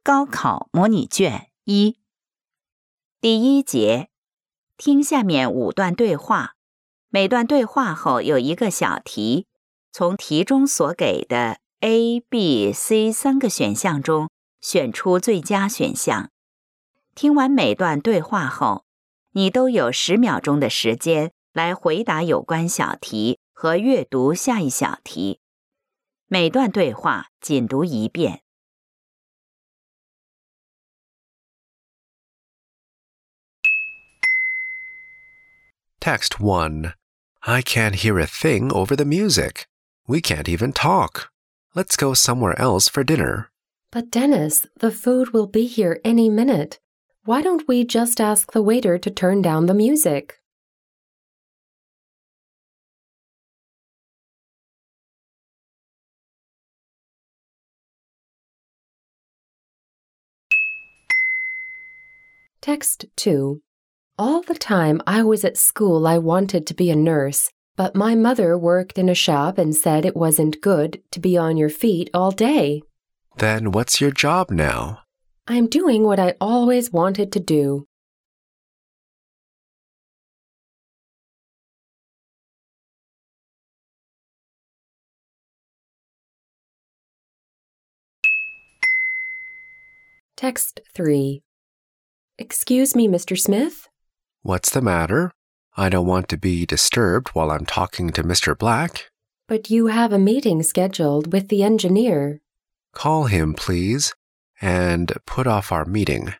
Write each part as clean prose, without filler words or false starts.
高考模拟卷1第1节，听下面5段对话，每段对话后有一个小题，从题中所给的 A、B、C 3个选项中选出最佳选项。听完每段对话后，你都有10秒钟的时间来回答有关小题和阅读下一小题。每段对话仅读1遍。 Text 1. I can't hear a thing over the music. We can't even talk. Let's go somewhere else for dinner. But Dennis, the food will be here any minute. Why don't we just ask the waiter to turn down the music? Text 2. All the time I was at school, I wanted to be a nurse, but my mother worked in a shop and said it wasn't good to be on your feet all day. Then what's your job now? I'm doing what I always wanted to do. Text 3. Excuse me, Mr. Smith? What's the matter? I don't want to be disturbed while I'm talking to Mr. Black. But you have a meeting scheduled with the engineer. Call him, please, and put off our meeting.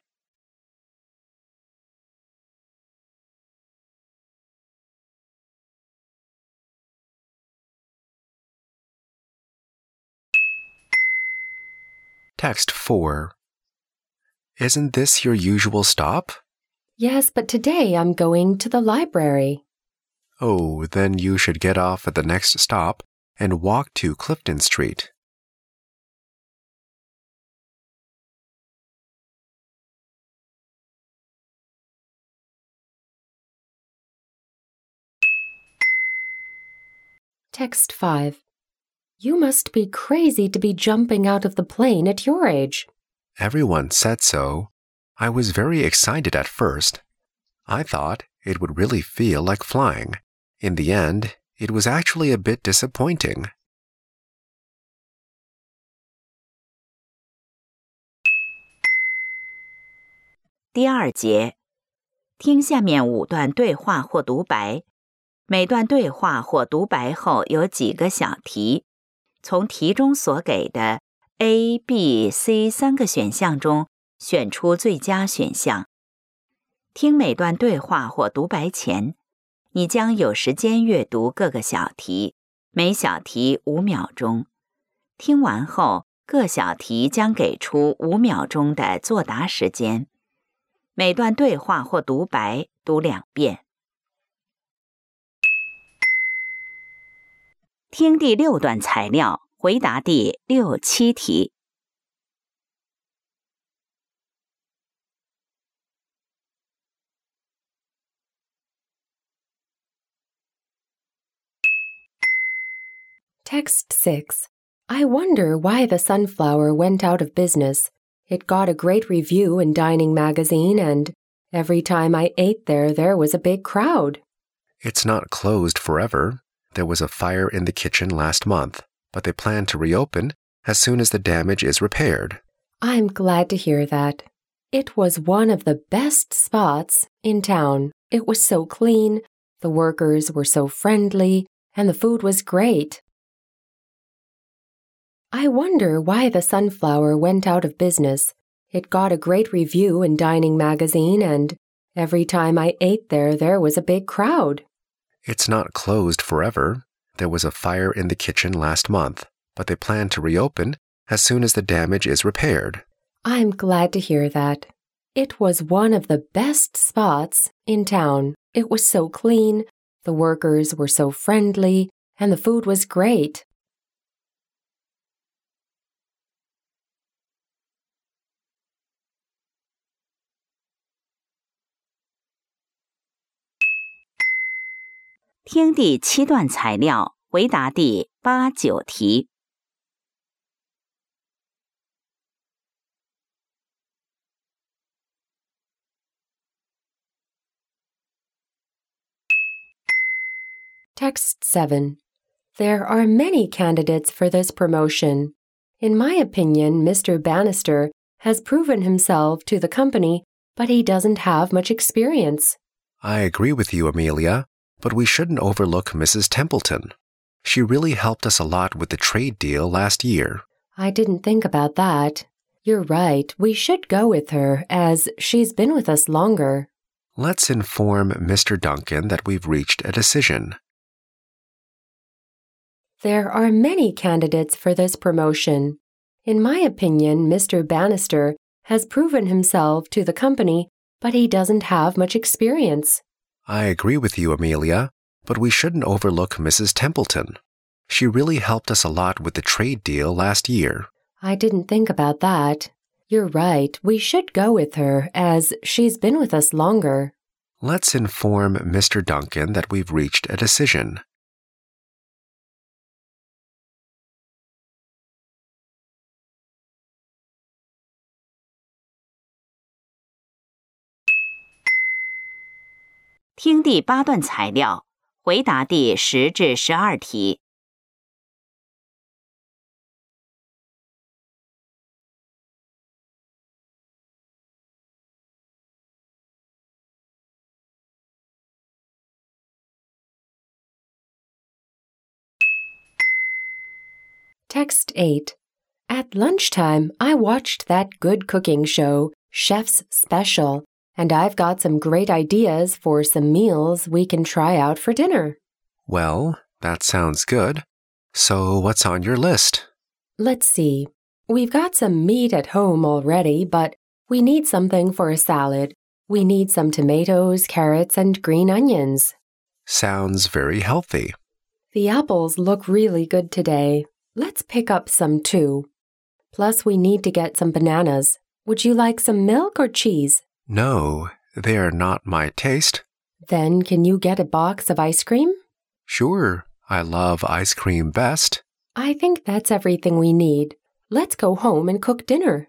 Text 4. Isn't this your usual stop? Yes, but today I'm going to the library. Oh, then you should get off at the next stop and walk to Clifton Street. Text 5. You must be crazy to be jumping out of the plane at your age. Everyone said so. I was very excited at first. I thought it would really feel like flying. In the end, it was actually a bit disappointing. 第2节，听下面5段对话或独白，每段对话或独白后有几个小题，从题中所给的 A、B、C 3个选项中选出最佳选项。听每段对话或独白前，你将有时间阅读各个小题，每小题5秒钟。听完后，各小题将给出5秒钟的作答时间。每段对话或独白读2遍。听第6段材料，回答第6、7题。 Text 6. I wonder why the sunflower went out of business. It got a great review in Dining Magazine, and every time I ate there, there was a big crowd. It's not closed forever. There was a fire in the kitchen last month, but they plan to reopen as soon as the damage is repaired. I'm glad to hear that. It was one of the best spots in town. It was so clean, the workers were so friendly, and the food was great. I wonder why the sunflower went out of business. It got a great review in Dining Magazine, and every time I ate there, there was a big crowd. It's not closed forever. There was a fire in the kitchen last month, but they plan to reopen as soon as the damage is repaired. I'm glad to hear that. It was one of the best spots in town. It was so clean, the workers were so friendly, and the food was great. 听第7段材料，回答第8、9题。 Text 7. There are many candidates for this promotion. In my opinion, Mr. Bannister has proven himself to the company, but he doesn't have much experience. I agree with you, Amelia, but we shouldn't overlook Mrs. Templeton. She really helped us a lot with the trade deal last year. I didn't think about that. You're right, we should go with her, as she's been with us longer. Let's inform Mr. Duncan that we've reached a decision. There are many candidates for this promotion. In my opinion, Mr. Bannister has proven himself to the company, but he doesn't have much experience. I agree with you, Amelia, but we shouldn't overlook Mrs. Templeton. She really helped us a lot with the trade deal last year. I didn't think about that. You're right, we should go with her, as she's been with us longer. Let's inform Mr. Duncan that we've reached a decision. 《听第8段材料，回答第10至12题。 Text 8. At lunchtime, I watched that good cooking show, Chef's Special, and I've got some great ideas for some meals we can try out for dinner. Well, that sounds good. So what's on your list? Let's see. We've got some meat at home already, but we need something for a salad. We need some tomatoes, carrots, and green onions. Sounds very healthy. The apples look really good today. Let's pick up some too. Plus, we need to get some bananas. Would you like some milk or cheese? No, they're not my taste. Then can you get a box of ice cream? Sure, I love ice cream best. I think that's everything we need. Let's go home and cook dinner.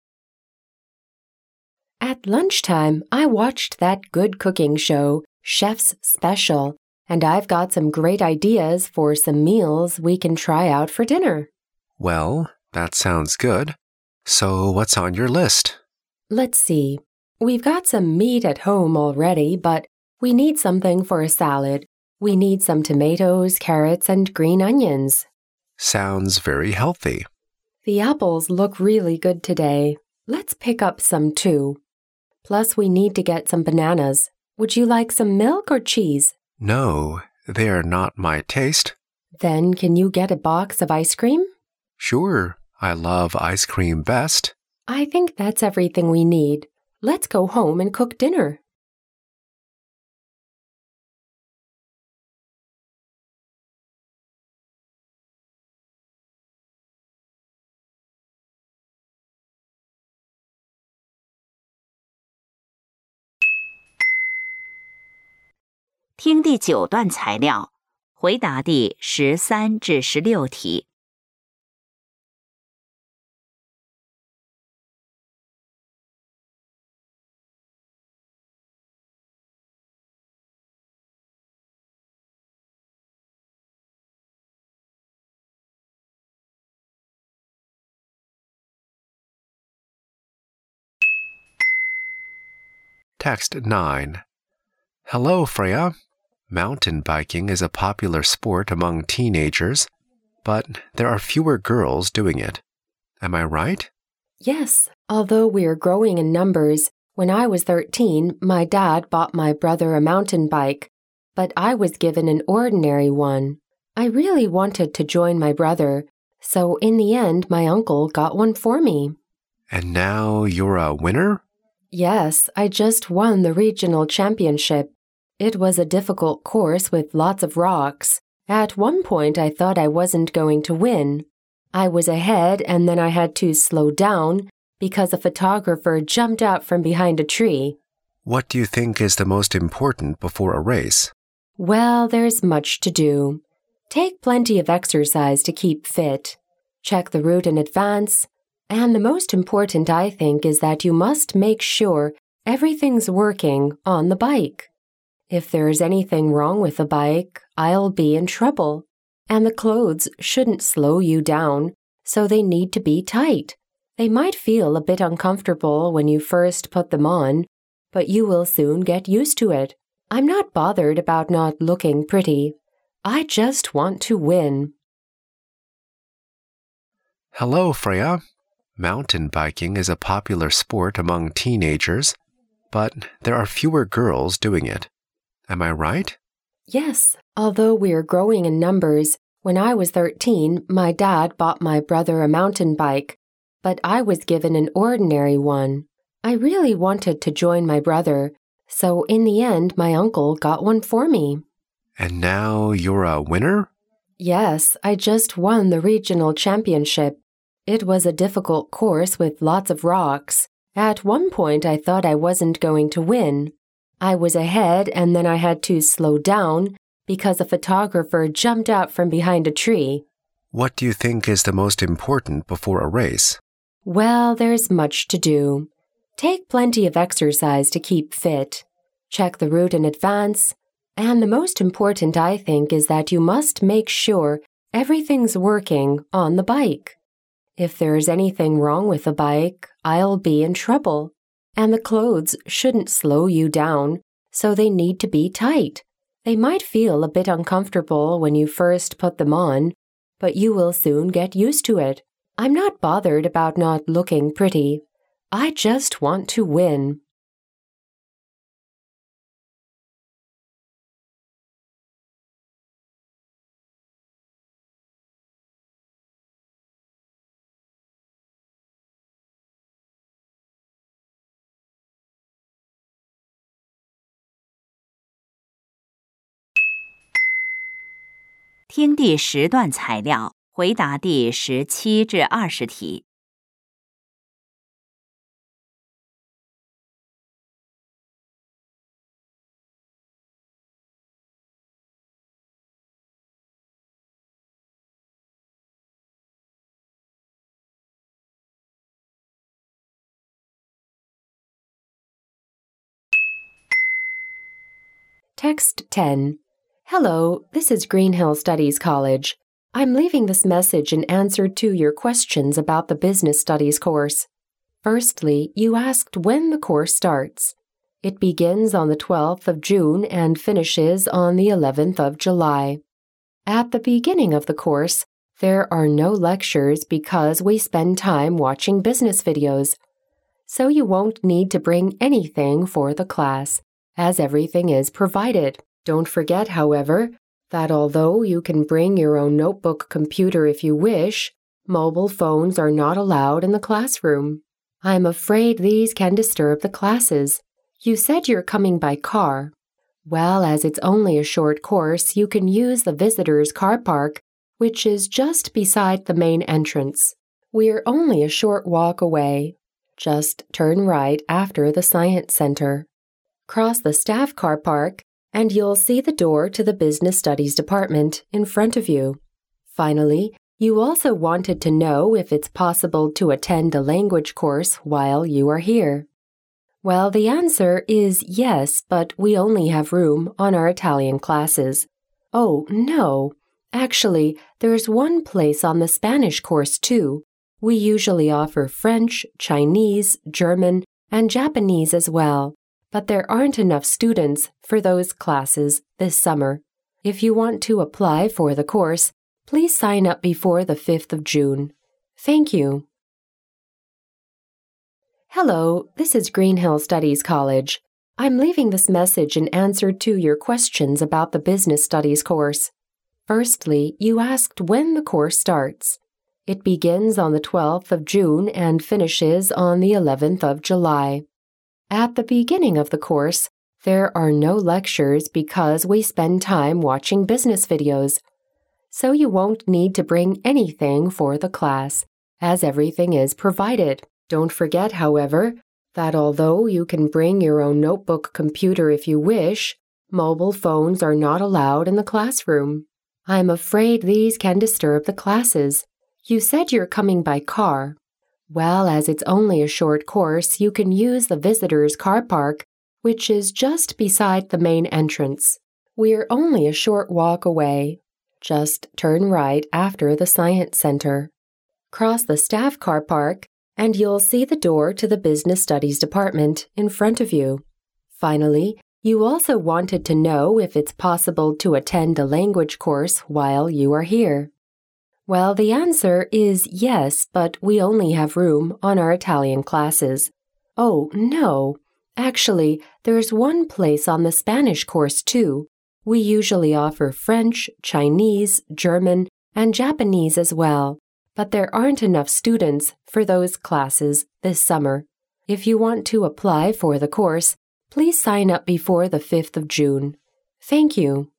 At lunchtime, I watched that good cooking show, Chef's Special, and I've got some great ideas for some meals we can try out for dinner. Well, that sounds good. So what's on your list? Let's see. We've got some meat at home already, but we need something for a salad. We need some tomatoes, carrots, and green onions. Sounds very healthy. The apples look really good today. Let's pick up some too. Plus, we need to get some bananas. Would you like some milk or cheese? No, they're not my taste. Then can you get a box of ice cream? Sure, I love ice cream best. I think that's everything we need. Let's go home and cook dinner. 《听第9段材料，回答第13至16题。 Text 9. Hello, Freya. Mountain biking is a popular sport among teenagers, but there are fewer girls doing it. Am I right? Yes, although we're growing in numbers, when I was 13, my dad bought my brother a mountain bike, but I was given an ordinary one. I really wanted to join my brother, so in the end, my uncle got one for me. And now you're a winner? Yes, I just won the regional championship. It was a difficult course with lots of rocks. At one point, I thought I wasn't going to win. I was ahead and then I had to slow down because a photographer jumped out from behind a tree. What do you think is the most important before a race? Well, there's much to do. Take plenty of exercise to keep fit. Check the route in advance. And the most important, I think, is that you must make sure everything's working on the bike. If there's anything wrong with the bike, I'll be in trouble. And the clothes shouldn't slow you down, so they need to be tight. They might feel a bit uncomfortable when you first put them on, but you will soon get used to it. I'm not bothered about not looking pretty. I just want to win. Hello, Freya. Mountain biking is a popular sport among teenagers, but there are fewer girls doing it. Am I right? Yes, although we're growing in numbers, when I was 13, my dad bought my brother a mountain bike, but I was given an ordinary one. I really wanted to join my brother, so in the end, my uncle got one for me. And now you're a winner? Yes, I just won the regional championship. It was a difficult course with lots of rocks. At one point, I thought I wasn't going to win. I was ahead and then I had to slow down because a photographer jumped out from behind a tree. What do you think is the most important before a race? Well, there's much to do. Take plenty of exercise to keep fit. Check the route in advance. And the most important, I think, is that you must make sure everything's working on the bike. If there's anything wrong with the bike, I'll be in trouble. And the clothes shouldn't slow you down, so they need to be tight. They might feel a bit uncomfortable when you first put them on, but you will soon get used to it. I'm not bothered about not looking pretty. I just want to win. 听第10段材料，回答第17至20题。 Text 10. Hello, this is Green Hill Studies College. I'm leaving this message in answer to your questions about the Business Studies course. Firstly, you asked when the course starts. It begins on the 12th of June and finishes on the 11th of July. At the beginning of the course, there are no lectures because we spend time watching business videos. So you won't need to bring anything for the class, as everything is provided. Don't forget, however, that although you can bring your own notebook computer if you wish, mobile phones are not allowed in the classroom. I'm afraid these can disturb the classes. You said you're coming by car. Well, as it's only a short course, you can use the visitors' car park, which is just beside the main entrance. We're only a short walk away. Just turn right after the Science Center. Cross the staff car park, and you'll see the door to the Business Studies department in front of you. Finally, you also wanted to know if it's possible to attend a language course while you are here. Well, the answer is yes, but we only have room on our Italian classes. Oh, no. Actually, there's one place on the Spanish course too. We usually offer French, Chinese, German, and Japanese as well. But there aren't enough students for those classes this summer. If you want to apply for the course, please sign up before the 5th of June. Thank you. Hello, this is Green Hill Studies College. I'm leaving this message in answer to your questions about the Business Studies course. Firstly, you asked when the course starts. It begins on the 12th of June and finishes on the 11th of July. At the beginning of the course, there are no lectures because we spend time watching business videos. So you won't need to bring anything for the class, as everything is provided. Don't forget, however, that although you can bring your own notebook computer if you wish, mobile phones are not allowed in the classroom. I'm afraid these can disturb the classes. You said you're coming by car. Well, as it's only a short course, you can use the visitors' car park, which is just beside the main entrance. We're only a short walk away. Just turn right after the Science Center. Cross the staff car park, and you'll see the door to the Business Studies department in front of you. Finally, you also wanted to know if it's possible to attend a language course while you are here. Well, the answer is yes, but we only have room on our Italian classes. Oh, no. Actually, there's one place on the Spanish course too. We usually offer French, Chinese, German, and Japanese as well, but there aren't enough students for those classes this summer. If you want to apply for the course, please sign up before the 5th of June. Thank you.